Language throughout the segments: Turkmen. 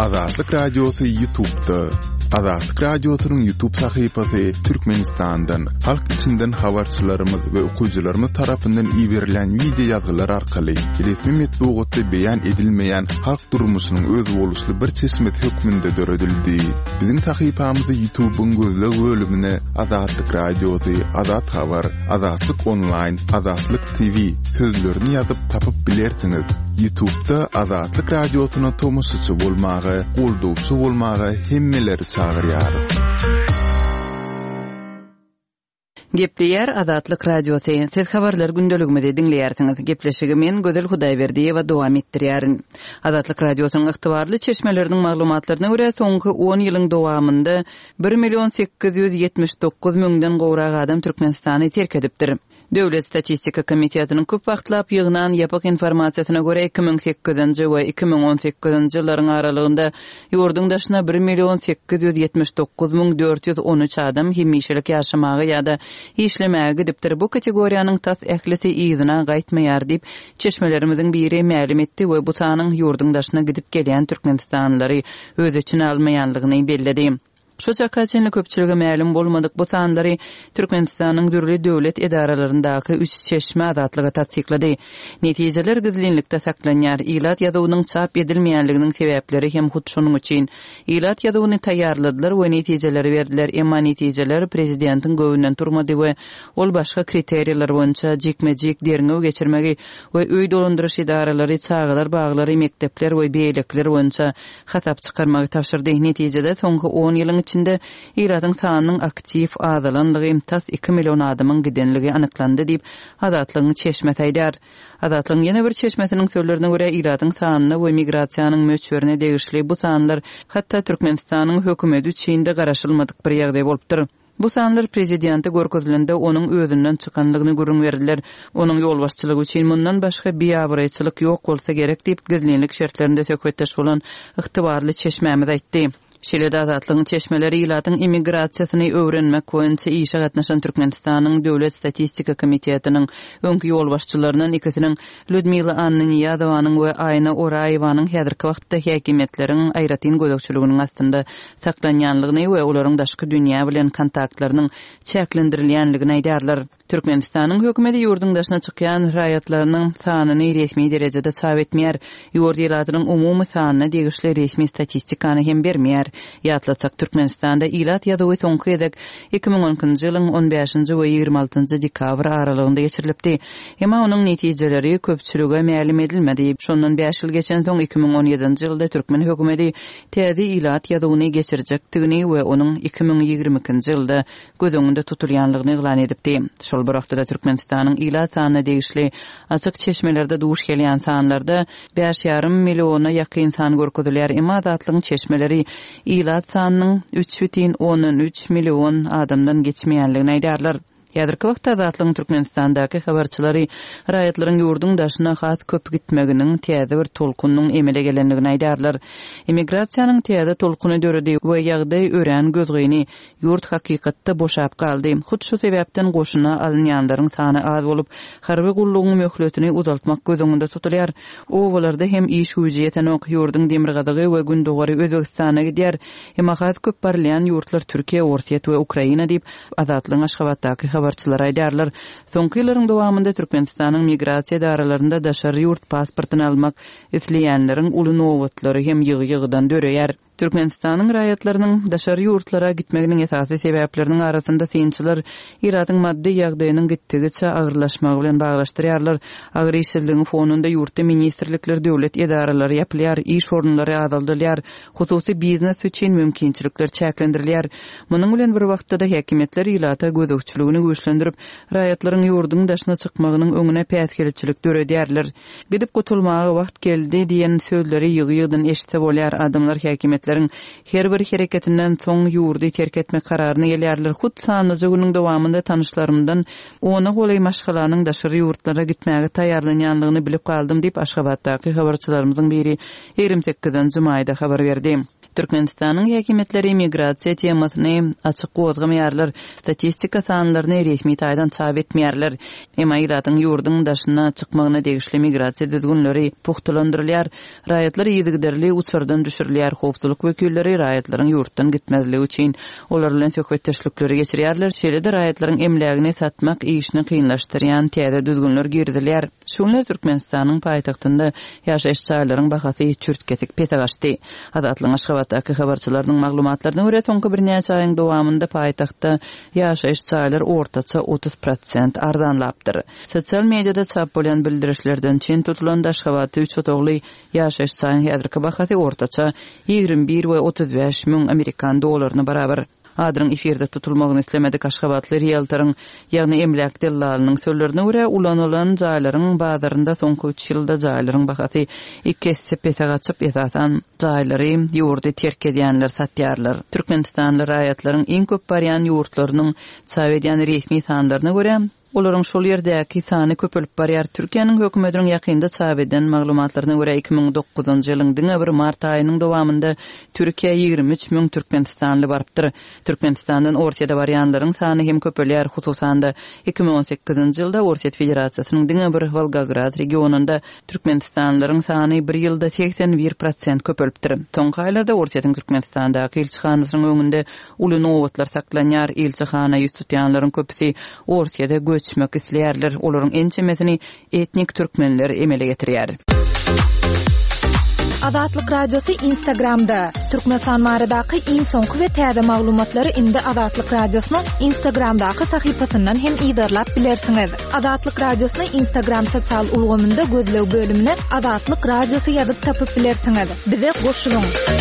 Azatlyk Radiosu YouTube'da. Azatlyk Radiosu'nun YouTube sayfasy Türkmenistan'dan, halk içinden habarçylarymyz we okuyjylarymyz tarapyndan ýiberilen video ýazgylar arkaly resmi metbuatda beýan edilmeýän halk durmuşynyň öz boluşly bir çeşmet hökmünde döredildi. Bizim sayfamyzy YouTube'un gözleg bölümine Azatlyk Radiosu, Azat Habar, Azatlyk Online, Azatlyk TV sözlerini ýazyp tapyp bilersiňiz. YouTube'da Azatlyk Radiosu'na tomusçy bolmagy, goldowçy bolmagy hemmeleri çağırýar. Gepleýär Azatlyk Radiosu. Siz habarlar gündeligimizde dinleýärsiňiz. Gepleşigi men Gözel Hudaýberdiýewa dowam etdirýärin. Azatlyk Radiosynyň ygtybarly çeşmeleriniň maglumatlaryna görä soňky 10 ýylyň dowamynda 1.879.000-den gowrak adam Türkmenistany terk edipdir. Döwlet Statistika Komitetynyň köp wagtlap ýygynan ýapyk informasiýasyna görä 2008-nji we 2018-nji ýyllaryň aralygynda ýurdun daşyna 1.879.413 adam hemişelik ýaşamagy ýa-da işlemäge gidipdir. Bu kategoriýanyň tas ählisi ýygyna gaýtmaýar diýip çeşmelerimiziň biri ma'lum etdi we bu sanyň ýurdun daşyna gidip gelýän türkmenistanlary öz içine almaýanlygyny belledi. Şu çakaçynly köpçüligi ma'lum bolmadyk bu sanlary Türkmenistanyň dürli döwlet edaralaryndagı 3 çeşme azatlygy tasdiklady. Netijeler gizlenlikde saklanýar. Ilat ýazywynyň çap edilmeýänliginiň sebäpleri hem hut şonuň üçin ilat ýazywyny taýýarladylar we netijeleri berdiler. Emma netijeler prezidentiň göwünden turmady we ol başga kriteriýalar boýunça jekmejek derňew geçirmegi we öý dolandyryş edaralary, çağlar, baglary, mektepler we beýlekler boýunça hatap çykarmagy tapşyrdy. Netijede soňky 10 ýylyň içinde İratyň sanynyň aktiv azalanlygy imtas 2 million adamyň gidenligi anyklandy diýip Azatlygyň çeşme taýdar. Azatlygyň ýene bir çeşmesiniň sözlerine görä İratyň sanyny we migrasiýanyň möçberine degişli bu sanlar hatda Türkmenistanyň hökümeti üçin de garaşylmadyk bir ýagdaý bolupdyr. Bu sanlar prezidenti görkezilende onuň özünden çykanlygyny görüň berdiler. Onuň ýolbaşçylygy üçin mundan başga biýabraýçylyk ýok bolsa gerek diýip gizlenlik şertlerinde söhbetdeş bolan ygtybarly çeşmämiz aýtdy. Şeýle Azatlygyň çeşmeleri ilatyň immigrasiýasyny öwrenmek boýunça işe gatnaşan Türkmenistanyň Döwlet Statistika Komitetynyň öňki ýolbaşçylaryndan ikisiniň Ludmila Anneniyadowanyň we Ayna Oraýewanyň häzirki wagtda häkimetleriň aýratyn gözekçiliginiň astynda saklanýanlygyny we olaryň daşky dünýä bilen kontaktlarynyň çäklendirilýänligini aýdarlar. Türkmenistanyň hökümeti ýurdun daşyna çykýan raýatlarynyň sanyny resmi derejede çap etmeýär. Ýurd ýylatynyň umumy sanyna degişli resmi statistikany hem bermeýär. Ýatlasak Türkmenistanda ilat ýadywy soňky edek 2010-njy ýylyň 15-nji we 26-njy dekabr aralygynda geçirilipdi. Emma onuň netijeleri köpçülige ma'lum edilmedi. Şondan 5 ýyl geçen soň 2017-nji ýylda Türkmen hökümeti täze ilat ýadywyny geçirjekdigini we onuň 2022-nji ýylda göz öňünde tutulýanlygyny eglan edipdi. Şol bir wagtda Türkmenistanyň ilat sanyny degişli açyk çeşmelerde duş gelýän sanlarda 5,5 milliona ýakyn san görkezilýär. Emma Azatlygyň çeşmeleri ilat sanynyň 3,13 million adamdan geçmeýänligini aýdarlar. Ýadyrky wagtda Azatlygyň Türkmenistandaky habarçylary raýatlaryň ýurdun daşyna has köp gitmeginiň täze bir tolkunyň emele gelenligini aýdarlar. Immigrasiýanyň täze tolkuny döredi we ýagdaý ören gözgeyni ýurt hakykatda boşap galdy. Hut şu sebäpden goşuna alynýanlaryň sany az bolup, harby gullugyň möhletini uzaltmak gözüňde tutulýar. O bolarda hem iş hüjýeten ok ýurdun demirgadygy we gündogary Özbegistana gidýär. Hem has köp barlayan ýurtlar Türkiýe, Orsiýet we Ukraina diýip Azatlygyň Aşgabatdaky habarçylar aýdarlar. Soňky ýyllaryň dowamında Türkmenistanyň migrasiýa daralarynda daşary ýurt pasportyny almak isleýänleriň uly nowatlary hem ýygy-ýygydan döreýär. Türkmenistanyň raýatlarynyň daşary ýurtlara gitmeginiň esasy sebäpleriniň arasynda synçylar Iratyň maddi ýagdaýynyň gitdigiçe agyrlaşmagy bilen baglaşdyrýarlar. Agyr işsizligiň fonunda ýurtda ministrlikler, döwlet edaralary ýapylýar, iş ornlary azaldylýar, hususy biznes üçin mümkinçilikler çäklendirilýär. Munyň bilen bir wagtda da häkimetler ilata gözekçiligini güýçlendirip, raýatlaryň ýurdun daşyna çykmagynyň öňüne päsgelçilik döredýärler. Gidip gutulmagy wagt geldi diýen sözleri ýygy-ýygydan eşitse bolýar. Adamlar häkimet her bir hereketinden soň ýurdy terk etmek kararyny gelýärler. Hut sanyjy günüň dowamında tanışlarymdan ona golay maşgalanyň daşary ýurtlara gitmäge taýýarlanýanlygyny bilip galdym diýip Aşgabatdaky habarçylarymyzyň biri 28-nji maýda habar berdi. Türkmenistanyň häkimetleri migrasiýa temasyny açyk gozgamaýarlar, statistika sanlaryny resmi taýdan çap etmeýärler. Emaýlatyň ýurdun daşyna çykmagyna degişli migrasiýa düzgünleri puhtalandyrylýar. Raýatlar ýygyderli uçurdan düşürilýär. Howpsuzlyk wekilleri raýatlaryň ýurtdan gitmezligi üçin olar bilen söhbetdeşlikleri geçirýärler. Şeýle-de raýatlaryň emlegini satmak işini kynlaşdyrýan täze düzgünler girdilýär. Şunlar Türkmenistanyň paýtagtynda ýaşaýyş çaýlaryň bahasy çürtketik petaşdy. Adatlyň Aşgabatdaky habarçylaryň maglumatlaryna görä soňky bir näçe aýyň dowamynda paýtagtda ýaşaýyş çaýlary ortaça 30% ardanlapdyr. Sosial mediada çap bolan bildirişlerden çyn tutulan Aşgabatda 3 otogly ýaşaýyş çaýyň häzirki bahasy ortaça 21 we 35 müň Amerikan dollaryna barabar. Adyryň efirde tutulmagyny islemedik Aşgabatly realtoryň, ýagny emlak dellalynyň sözlerine görä ulanylan jaýlaryň bazarynda soňky 3 ýylda jaýlaryň bahasy 2 sepete gaçyp ýatan jaýlary ýurdy terk edýänler satýarlar. Türkmenistanly raýatlaryň iň köp barýan ýurtlarynyň çap edýän resmi sanlaryna görä olaryň şol ýerdäki sany köpelip barýar. Türkiýanyň hökümetiniň ýakynda çap eden maglumatlaryna görä 2009-njy ýylyň diňe bir mart aýynyň dowamynda Türkiýe 23 müň Türkmenistanly barypdyr. Türkmenistandan Orsiýada barýanlaryň sany hem köpelýär, hususanda 2018-nji ýylda Orsiýa Federatsiýasynyň diňe bir Volgograd regionunda Türkmenistanlylaryň sany bir ýylda 81% köpelipdir. Soňky aýlarda Orsiýatyň Türkmenistandaky elçihanasynyň öňünde uly nowatlar saklanýar. Elçihana ýüz tutýanlaryň köpüsi Orsiýada göçmek isleýärler. Olaryň ençemesini etnik türkmenler emele getirýär. Azatlyk Radiosu Instagramda. Türkmenistan baradaky iň soňky we täze maglumatlary indi Azatlyk Radiosynyň Instagramdaky sahypasyndan hem ýydarlap bilersiňiz. Azatlyk Radiosyny Instagram sosial ulgamynda gözlew bölümine Azatlyk Radiosu ýazyp tapyp bilersiňiz. Bize goşulyň.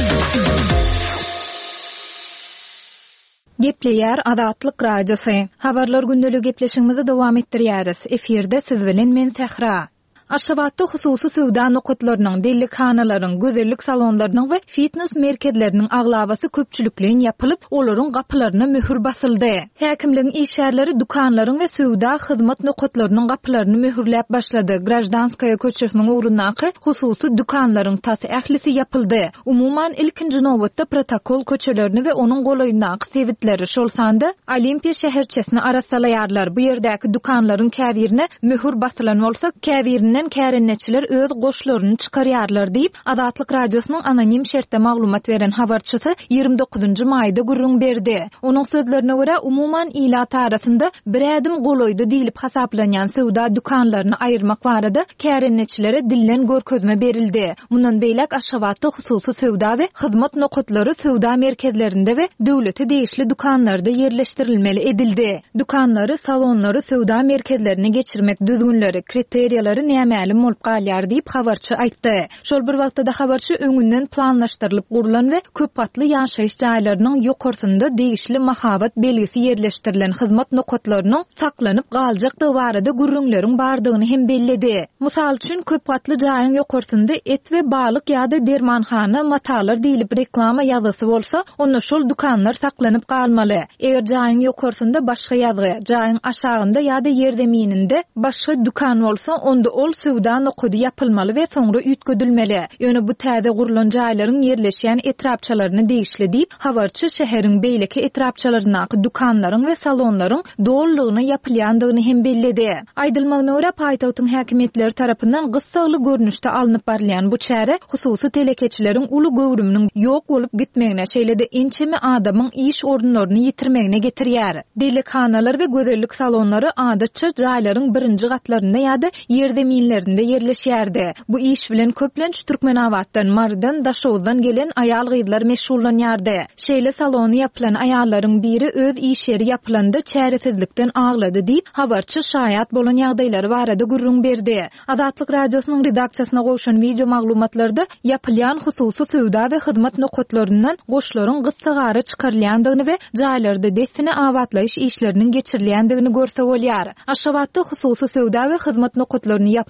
Gepleýär Azatlyk Radiosu. Habarlar gündelik gepleşigimizi dowam etdirýäris. Efirde siz bilen men Tehra. Aşgabatda hususy söwda nokatlarynyň, delikhanalaryň, gözellik salonlarynyň we fitness merkezleriniň aglabasy köpçülikliň ýapylyp, olaryň gapylaryna möhür basyldy. Häkimligiň işgärleri dukanlaryň we söwda hyzmat nokatlarynyň gapylaryny möhürläp başlady. Grajdanskaya köçesiniň urunaky hususy dukanlaryň tasy ählisi ýapyldy. Umuman ilkinji nowatda protokol köçelerini we onuň golaýyndaky sebitleri şol sanda Olimpiya şäherçesini arasalaýarlar. Bu ýerdäki dukanlaryň käbirine möhür basylan bolsa, käbirine kärenneçiler öz goşlaryny çykarýarlar diýip Azatlyk Radiosynyň anonim şertde maglumat beren habarçysy 29-njy maýda gurrun berdi. Onuň sözlerine görä umuman ilat arasynda bir ädim golaýdy diýilip hasaplanýan söwda dukanlaryny aýyrmak barada kärenneçilere dillen görkezme berildi. Mundan beýlek Aşgabatda hususy söwda we hyzmat nokatlary söwda merkezlerinde we döwleti değişli dukanlarda yerleşdirilmeli edildi. Dukanlary, salonlary söwda merkezlerine geçirmek düzgünleri, kriteriýalary nämälim bolup galýar diýip habarçy aýtdy. Şol bir wagtda habarçy öňünden planlaşdyrylyp gurulan we köp patly ýaşaýyş jaýlarynyň ýokarsynda degişli mahabat belgisi yerleşdirilen hyzmat nokatlarynyň saklanyp galjakydy barada gurrunlaryň bardygyny hem bellidi. Mysal üçin köp patly jaýyň ýokarsynda et we balyk ýa-da dermanhana, matalar diýilip reklama ýazysy bolsa, onda şol dukanlar saklanyp galmaly. Eger jaýyň ýokarsynda başga ýazgy, jaýyň aşagynda ýa-da ýerdemininde başga dukan bolsa, onda ol söwda nokady ýapylmaly we soňra üýtgedilmeli. Ýöne bu täze gurulan jaýlaryň ýerleşýän etrapçalaryny degişli diýip habarçy şäheriň beýleki etrapçalaryny, dukanlaryň we salonlaryň dollygyny ýapylýandygyny hem bellidi. Aýdylmagyna görä paýtagtyň häkimetleri tarapyndan gyssaly görnüşde alınıp barylan bu çäre hususy telekeçileriň uly göwrüminiň ýok bolup gitmegine, şeýle-de ençemi adamyň iş orunlaryny ýitirmegine getirýär. Delikhanalar we gözellik salonlary adatça jaýlaryň birinji gatlarynda ýa-da ýerdeminlerinde yerleşýärdi. Bu iş bilen köplenç türkmen awatdan, Mardan, Daşowdan gelen aýal gyzlar meşgullanýardy. Şeýle salony ýapylan aýallaryň biri öz iş ýeri ýapylanda çäresizlikden aglady diýip habarçy şaýat bolan ýagdaýlary barada gurrun berdi. Azatlyk Radiosynyň redaksiýasyna goşan video maglumatlarda ýapylýan hususy söwda we hyzmat nokatlaryndan goşlaryň gysgary çykarylýandygyny we jaýlarda desine awatlaýyş işleriniň geçirilýändigini görse bolýar. Aşgabatda hususy söwda we hyzmat nokatlaryny ýapmak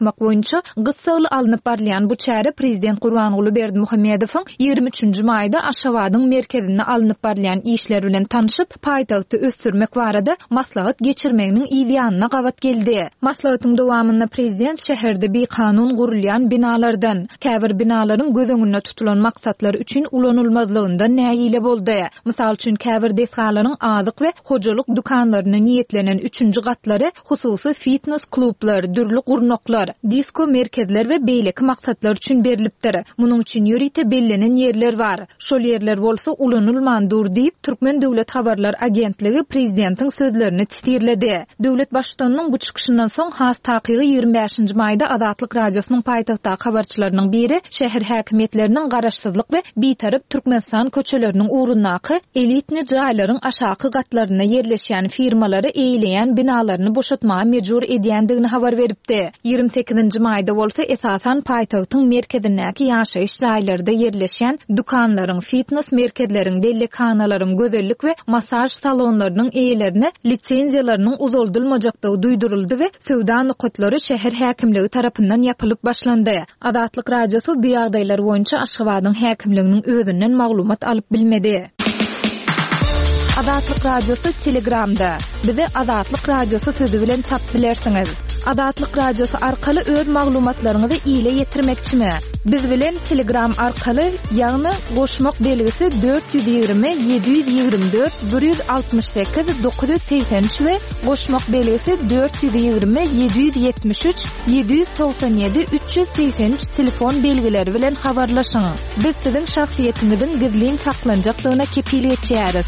atmak boýunça gyssaly alınıp barlayan bu çäre prezident Gurbanuly Berdimuhammedowyň 23-nji maýda Aşgabatyň merkezine alınıp barlayan işler bilen tanışyp paýtagty ösürmek barada maslahat geçirmeginiň ideýanyna gabat geldi. Maslahatyň dowamynda prezident şäherde bir kanun gurulýan binalardan, käbir binalaryň göz öňünde tutulan maksatlary üçin ulanylmazlygyndan näýile boldy. Mysal üçin käbir deskalaryň adyk we hojalyk dukanlaryna niýetlenen 3-nji gatlary hususy fitness klublar, dürli gurnoklar, disko merkezler we beýleki maksatlar üçin berilipdir. Munyň üçin ýörite bellenen ýerler bar. Şol ýerler bolsa ulanylmandyr diýip Türkmen Döwlet Habarlar Agentligi prezidentiň sözlerini titirledi. Döwlet başçysynyň bu çykyşyndan soň has takygy 25-nji maýda Azatlyk radiosynyň paýtagtdaky habarçylarynyň biri şäher häkimetleriniň garaşsyzlyk we bitarap Türkmenistan köçeleriniň uğrundaky elitni jaýlaryň aşaky gatlaryna yerleşýän firmalary eýleýän binalaryny boşatmaga mejbur edýändigini habar beripdi. 28-nji maýda bolsa esasan paýtagtyň merkezindäki ýaşaýyş jaýlarynda yerleşýän dukanlaryň, fitness merkezleriň, delikanalaryň, gözellik we masaj salonlarynyň eýelerine litsenziýalarynyň uzuldylmajakdygy duýduruldy we söwda nukatlary şäher häkimligi tarapyndan ýapylyp başlandy. Azatlyk radiosy bu ýagdaýlar boýunça Aşgabatyň häkimliginiň özünden maglumat alyp bilmedi. Azatlyk radiosy Telegramda. Bizi Azatlyk radiosy sözü bilen tap bilersiňiz. Azatlyk radiosy arkaly öz maglumatlaryňyzy ýyla ýetirmekçimi? Biz bilen Telegram arkaly ýagny goşmak belgisi 420 724 168 983 we goşmak belgisi 420 773 797 383 telefon belgileri bilen habarlaşyň. Biz siziň şahsiýetiňizin gizlin saklanjakdygyna kepilik etýäris.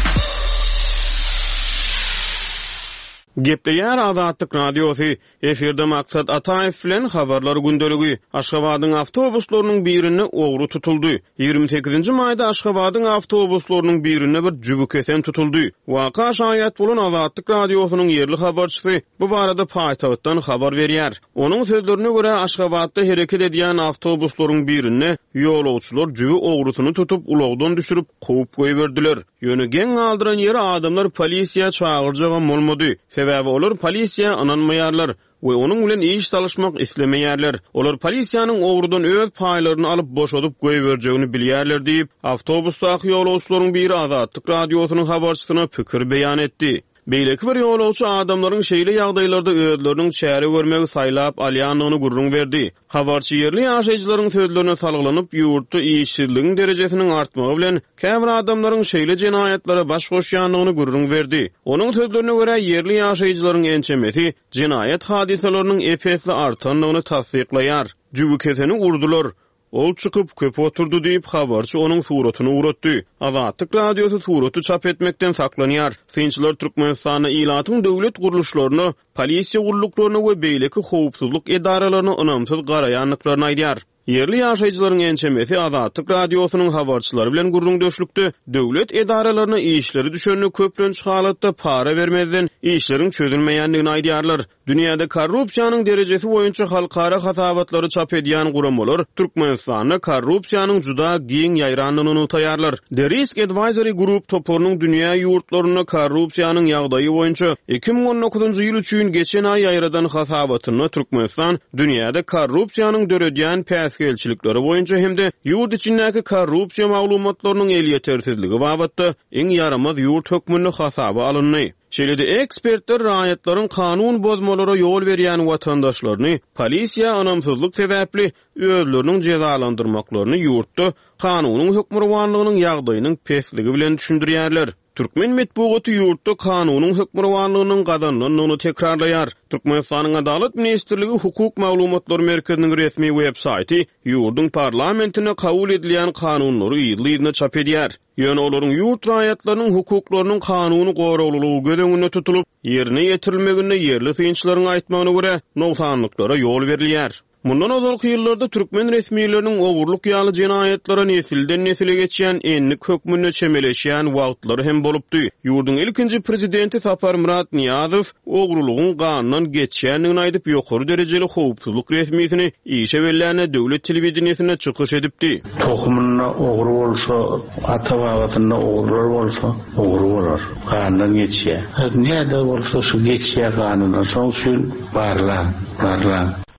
Gepleýär Azatlyk radiosy. Eferde maksat Ataev bilen habarlar gündeligi. Aşgabatyň awtobuslarynyň birini ogru tutuldy. 28-nji maýda Aşgabatyň awtobuslarynyň birine bir jübük esen tutuldy. Waka şaýat bolan Azatlyk radiosynyň ýerli habarçysy bu barada paýtagtdan habar berýär. Onuň sözlerine görä Aşgabatda hereket edýän awtobuslaryň birine ýolagçylar jübü ogrusyny tutup ulagdan düşürüp goýup goýberdiler. Ýöne geň aldyran ýere adamlar polisiýa çağırjagan bolmady. Sebäbi olar polisiýa ananmaýarlar we onuň bilen iş salışmak islemeýärler. Olar polisiýanyň ogrudan öz paýlaryny alyp boşadyp goýberjegini bilýärler diýip awtobusdaky ýolagçylaryň biri Azatlyk radiosynyň habarçysyna pikir beýan etdi. Beýleki bir ýolagçy adamlaryň şeýle ýagdaýlarda özleriniň çäre görmegi saýlap alýanlygyny gurrun berdi. Habarçy ýerli ýaşaýjylaryň sözlerine salgylanyp ýurtda işçiligiň derejesiniň artmagy bilen käbir adamlaryň şeýle jenaýatlary baş goşýanlygyny gurrun berdi. Onuň sözlerine görä ýerli ýaşaýjylaryň ençemesi jenaýat hadisalarının epesli artanlygyny tasdikleýär. Jübüketini urdular. Ol çıkıp köpe oturdu diýip habarçy onuň suratyny uratdy. Azatlyk radiosy suraty çap etmekden saklanýar. Synçylar Türkmenistanyň ilatyň döwlet guruluşlaryny, polisiýa guruluklaryny we beýleki howpsuzlyk edaralaryny önamsyz garaýanlyklaryny aýdýar. Yerli ýaşaýjylaryň ençemesi Azatlyk radiosynyň habarçylary bilen gurrun döşlükde döwlet edaralaryna işleri düşenli köplenç halatda para vermezden işleriň çözülmeýändigini aýdýarlar. Dünýäde korrupsiýanyň derejesi boýunça halkara hasabatlary çap edýän guramalar Türkmenistanyň korrupsiýanyň juda giň ýaýranlygyny taýýarlar. The Risk Advisory Group toporunyň dünýä ýurtlaryna korrupsiýanyň ýagdaýy boýunça 2019-njy ýyl üçin geçen aý ýaýradan hasabatyny Türkmenistan dünýäde korrupsiýanyň döredýän päsgelçilikleri boýunça hemde ýurt içindäki korrupsiýa maglumatlarynyň el ýetersizligi babatda iň ýaramaz ýurt hökmüni hasaba alyndy. Şeýle-de ekspertler raýatlaryň kanun bozmalara ýol berýän watandaşlaryny polisiýa anamsyzlyk sebäpli özleriniň jezalandyrmaklaryny ýurtda kanunyň hökmürwanlygynyň ýagdaýynyň pesligi bilen düşündirýärler. Türkmen metbuaty ýurtda kanunyň hökmürwanlygynyň gazanlygyny tekrarlaýar. Türkmenistanyň Adalet Ministrligi Hukuk Maglumatlary Merkeziniň resmi web-saýty ýurduň parlamentine kabul edilýän kanunlary ýylyna çap edýär. Ýöne olaryň ýurt raýatlarynyň hukuklarynyň kanuny goraglylygy göz öňünde tutulup, ýerine ýetirilmeginde ýerli synçylaryň aýtmagyna görä noksanlyklara ýol berilýär. Mundan ozalky ýyllarda türkmen resmiýetleriniň ogurluk ýaly jenaýatlary nesilden nesile geçýän enlik hökmüne çemeleşýän wagtlary hem bolupdy. Ýurduň ilkinji prezidenti Sapar Murat Niýazow ogurlugyň ganynyň geçýändigini aýdyp ýokary derejeli howpsuzlyk resmiýetini işe berilýän döwlet telewizionyna çykyş edipdi. Tohumuna oguru bolsa, ata babasyna ogurlar bolsa, oguru bolar. Ganynyň geçýär. Näde bolsa şu geçýär ganyny, şoň üçin barla.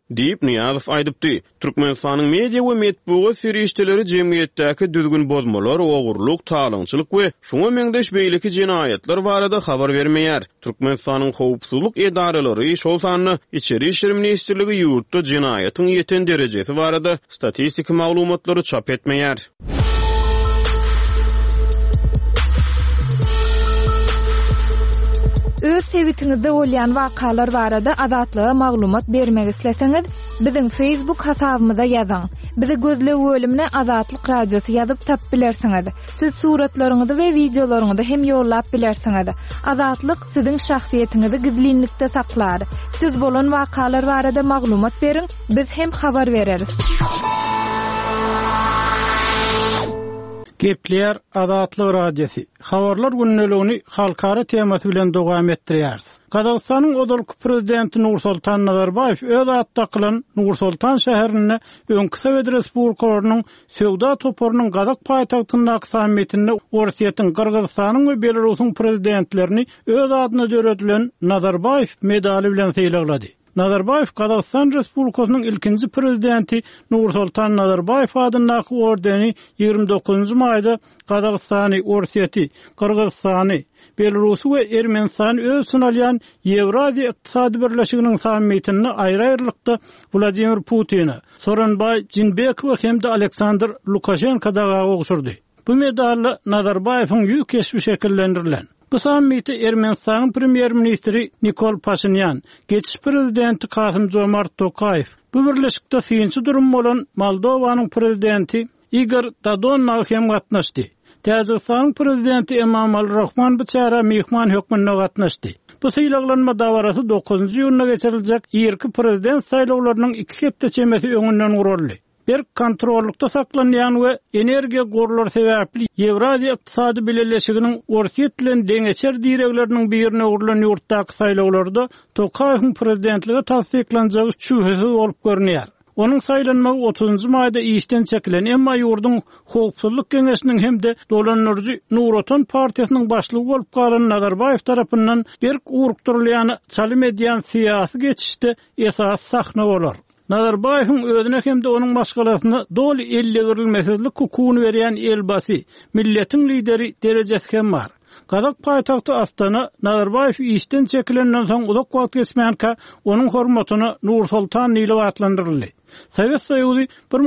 diýip Niýazow aýdypdy. Türkmenistanyň media we medeniýet serişdeleri jemgyýetdäki düzgün bozmalar, ogurluk, talançylyk we şoňa meňdeş beýleki jinayetler barada habar bermeýär. Türkmenistanyň howpsuzlyk edaralary şol sanyny içeri işler ministrligi ýurtda jinayatyň ýeten derejesi barada statistik maglumatlary çap etmeýär. Öz sevitiňizde bolýan wakalar barada adatlyga maglumat bermek isleseňiz, biziň Facebook hasabymyza ýazyň. Bizi gözle bölümine Azatlyk Radiosu ýazyp tap bilersiňiz. Siz suratlaryňyzy we videolaryňyzy hem ýollap bilersiňiz. Azatlyk siziň şahsiýetiňizi gizlinlikde saklar. Siz bolan wakalar barada maglumat beriň, biz hem habar bereriz. Gepler Azatlyk Radiosu. Habarlar günneligini halkara temasy bilen dowam etdirýär. Kazakstanyň odalky prezidenti Nursultan Nazarbayew öz atda kılan Nursultan şäherine öňkü Sowet Respublikalarynyň söwda toparynyň Kazak paýtagtyndaky sammitinde Orsiýetiň, Kyrgyzstanyň we Belarusyň prezidentlerini öz adyna döredilen Nazarbayew medali bilen seýlegladi. Nazarbayew Kazakistan Respublikasynyň ilkinji prezidenti Nursultan Nazarbayew adyndaky ordeni 29 maýda Kazakistany, Orsiýeti, Kyrgyzstany, Belarusy we Ermenistan öz sunalýan Ýewraziýa Ykdysady Birleşiginiň sammitini aýry-aýrylykda Vladimir Putin'i, Soronbay Jinbekow hem de Aleksandr Lukashenko daga ogşurdy. Bu medally Nazarbayewiň ýüz geçmiş şekillendirilen. Bu sammiti Ermenistanyň premier ministri Nikol Pashinyan, geçiş prezidenti Kasym-Jomart Tokayew, bu birleşikde synçy durum bolan Moldowanyň prezidenti Igor Dodon hem gatnaşdy. Täjikistanyň prezidenti Emomali Rahmon bu çara mehman hökmünde gatnaşdy. Bu saýlaglanma dawarasy 9-njy ýylyna geçiriljek ýerki prezident saýlawlarynyň 2 hepde çemesi öňünden guruldy. Bir kontrollukda saklanýan we energiýa gorlary sebäpli Ýewraziýa Ykdysady Birleşiginiň Orsiýet bilen deňeçer diregleriniň birine urulan ýurtdaky saýlawlarda Tokayewiň prezidentligi tasdiklanjagy şüphesiz bolup görünýär. Onun saýlanmagy 30 maýda işden çekilen, emma ýurdun howpsuzlyk geňeşiniň hemde dolanýarjy Nuroton partiýasynyň başlygy bolup galan Nazarbayew tarapyndan bir urukturulýany çalym edýän syýasy geçişde esas sahna bolar. Nazarbayewiň özüne hem de onuň başgalasyna doly elle girilmesizlik hukugyny berýän elbasy, milletiň lideri derejesi hem bar. Kazak paýtagty Astana Nazarbayew işden çekilenden soň uzak wagt geçmänkä onuň hormatyny Nursultan diýip atlandyryldy. Sowet Soýuzy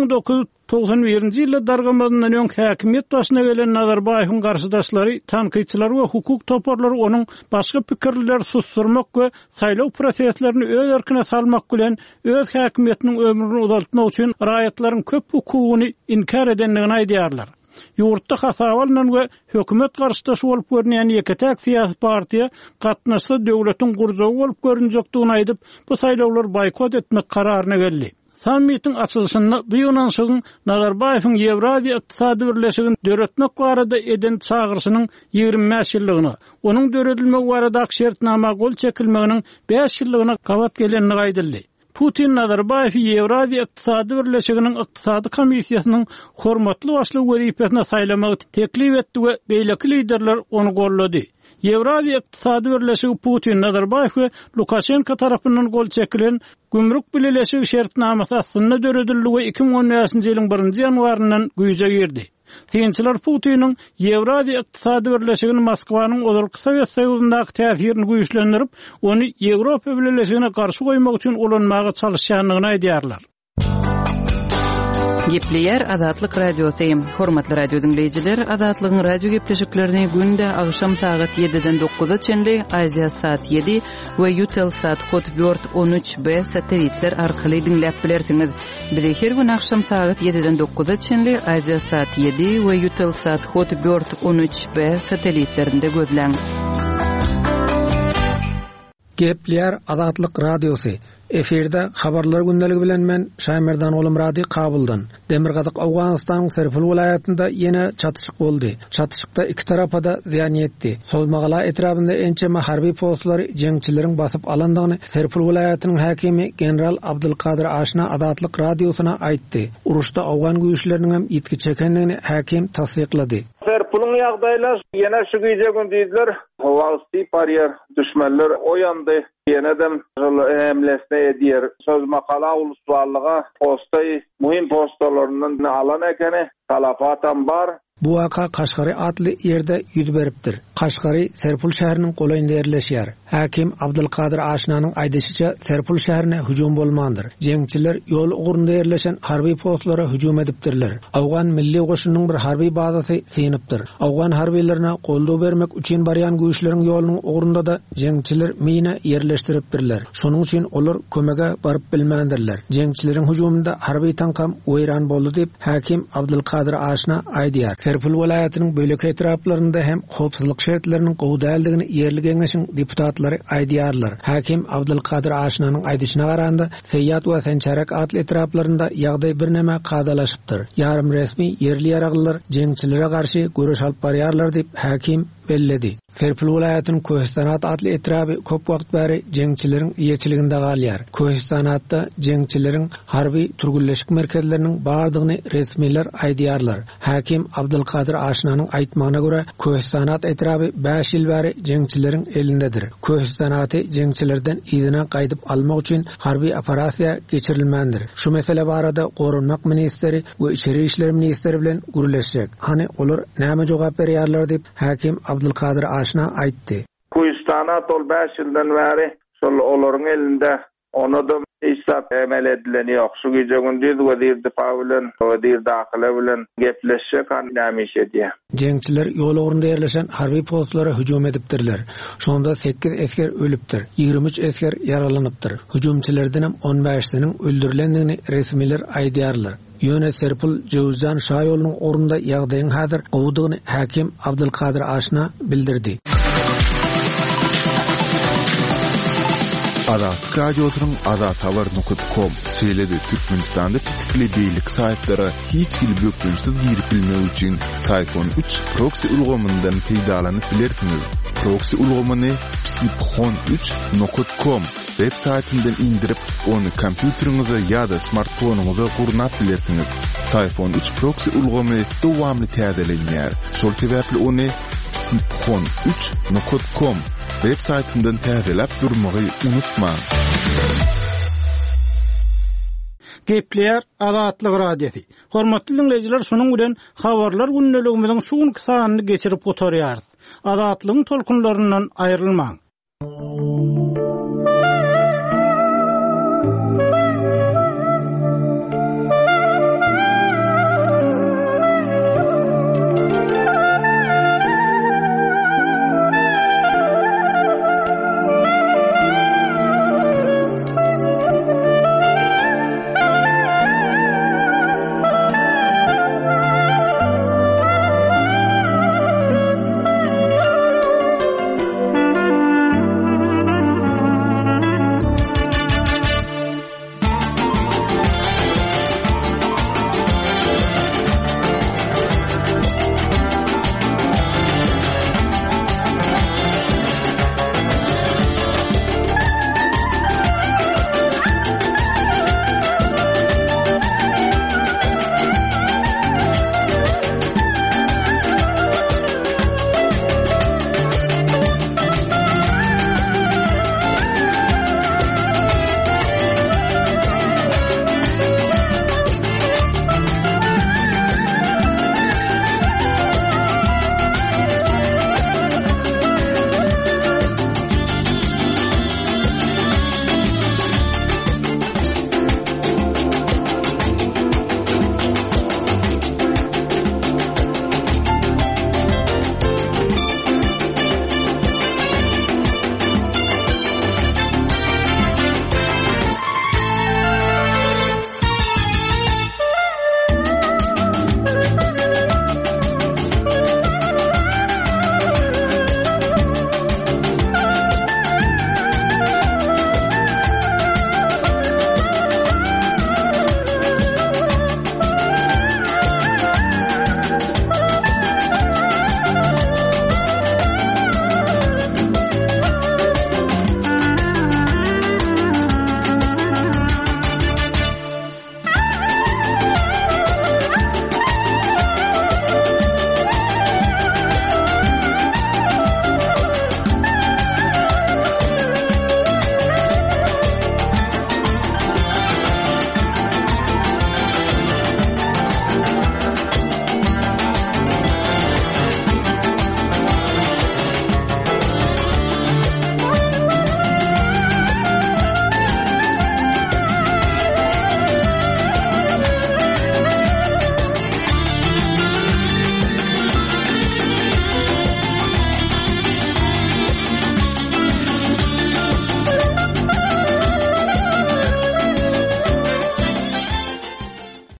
1991-nji ýylda dargamazyndan öň häkimiýet başyna gelen Nazarbayewiň garşydaşlary, tanqyçylar we hukuk toparlary onuň başga pikirler susturmak we saýlaw proseslerini öz erkine salmak bilen öz häkimiýetiniň ömrüni uzaltmak üçin raýatlaryň köp hukugyny inkar edenligini aýdýarlar. Ýurtda hasabalynan we hökümet garşydaşy bolup görünýän ýeketäk syýasy partiýa gatnaşsa döwletiň gurjagy bolup görünjekdigini aýdyp, bu saýlawlary boykot etmek kararyna geldi. Sammitiň açylşynda bu ýonanşygyň Nazarbayewiň Ýewraziýa Ykdysady Birleşigini döretmek barada eden çağırşynyň 25 ýyllygyny, onuň döredilmek barada şertnama gol çekilmeginiň 5 ýyllygyna gawat gelenini aýdyldy. Putin Nazarbayew Ýewraziýa Ykdysady Birleşiginiň ykdysady komissiýasynyň hormatly başlygy wezipesine saýlamagy teklip etdi we beýleki liderler onu gollady. Ýewraziýa Ykdysady Birleşigi Putin, Nazarbayew we Lukashenko tarapyndan gol çekilen gümrük bileşigi şertnamasy aslynda döredildi we 2015-nji ýylyň 1-nji ýanwaryndan güýje girdi. Synçylar Putiniň Ýewraziýa Ykdysady Birleşigini Moskwanyň odalky Sowet Soýuzyndaky täsirini güýçlendirip, ony Ýewropa Birleşigine garşy goýmak üçin ulanmagy çalyşýanlygyny aýdýarlar. Gepleyer Azatlyk Radiosu. Hormatly radio dinleyijiler, Azatlygyň radio gepleşiklerini günde agşam saat 7-den 9-a çenli Aziya saat 7 we Yutel saat 4-13B satelitler arkaly dinläp bilersiňiz. Bizi her gün agşam saat 7-den 9-a çenli Aziya saat 7 we Yutel saat 4-13B satelitlerinde gözleň. Gepleyer Azatlyk Radiosu. Eferde habarlar gündəligi bilen men Şaýmerdan oğlum Radi Kabuldan. Demirgazyk Awganystanyň Serpil vilayatynda ýene çatışyk boldy. Çatışykda iki tarapa da ziýan ýetdi. Solmagala etrafynda ençeme harby postlary jeňçileriň basyp alandygyny Serpil vilayatynyň häkimi general Abdulkadir Aşna Azatlyk Radiosyna aýtdy. Uruşda Awgan güýçleriniň hem ýetki çekendigini häkim tasdiklady. Pulun ýagdaýlar ýene şu güýjegün diýdiler. Howasty barýar düşmenler oýandy. Ýene dem ämlesne edýär. Söz makala uluslarlyga postay muhim postlaryndan alan ekeni talafatan bar. Bu waka Kaşgary adly ýerde ýüz beripdir. Kaşgary Serpul şäheriniň golayynda ýerleşýär. Hakim Abdulkadir Aşnanyň aýdysyça Serpul şäherine hüjum bolmandyr. Jeňçiler ýol ugurunda ýerleşen harby postlara hüjum edipdirler. Awgan milli goşunyň bir harby bazasy synipdir. Awgan harbylarına goldaw bermek üçin barýan güýçleriň ýolunyň ugurunda da jeňçiler mina ýerleşdiripdirler. Şonuň üçin olar kömege baryp bilmändirler. Jeňçileriň hüjumunda harby tankam weýran boldy diýip Hakim Abdulkadir Aşna aýdýar. Serpul welaýatynyň bölek etraplarynda hem howpsuzlyk şertleriniň gowdaldygyny ýerli geňeşiň deputatlary aýdýarlar. Hakim Abdulkadir Aşnanyň aýdyşyna garanda Seýýat we Sençerek adly etraplarynda ýagdaý bir näme gadalaşypdyr. Ýarym resmi ýerli ýaraglylar jeňçilere garşy görüş alyp barýarlar diýip Hakim belledi. Serpul welaýatynyň Köhistanat adly etraby köp wagt bäri jeňçileriň ýeçiliginde galýar. Köhistanatda jeňçileriň harby turgulleşik merkezleriniň bardygyny resmiler aýdýarlar. Hakim Abdulkadir Aşnanyň aýtmagyna görä Köhistanat etraby 5 ýyl bäri jeňçileriň elindedir. Köhistanaty jeňçilerden ýygyna gaýdyp almak üçin harby operasiýa geçirilmändir. Şu mesele barada Gorunmak ministeri we Içeri işler ministeri bilen gürleşjek. Hani olar näme jogap berýärler diýip Hakim Abdulkadir Aşna aýtdy. Köhistanat ol 5 ýyldan bäri şol olaryň elinde onu da isap emel edilen ýok. Şu güýjegün diýdi Pawlen we daxile bilen gepleşjek näme iş edýär. Jeňçiler ýol ugurunda ýerleşen harby postlara hüjum edipdirler. Şonda 8 esker ölüpdir, 23 esker yaralanypdyr. Hüjumçylardan 15-iniň öldürilendigini resmiler aýdýarlar. Ýöne Serpul Jewzan şaýolunyň orunda ýagdaýyň häzir gowdugyny Hakim Abdulkadir Aşna bildirdi. Azat radiosynyň azathabar.com seýledi Türkmenistanda tikli beýlik saýtlary hiç bilbökünsiz girip bilmek üçin Sayfon 3 proxy ulgamyndan peýdalanyp bilersiňiz. Proxy ulgamyny psiphon3.com web saytyndan indirip onu kompýuteriňize ýa-da smartfonuňyza gurnap bilersiňiz. Sayfon 3 proxy ulgamy dowamly täzelenýär. Şol sebäpli onu psiphon3.com web saytyndan täzelep durmagy unutma. Gepler Azatlyk radiosi. Hormatly dinleyijiler, şonuň bilen habarlar günneligimiziň şu günki sanyny geçirip oturýarys. Azatlygyň tolkunlaryndan aýrylmaň.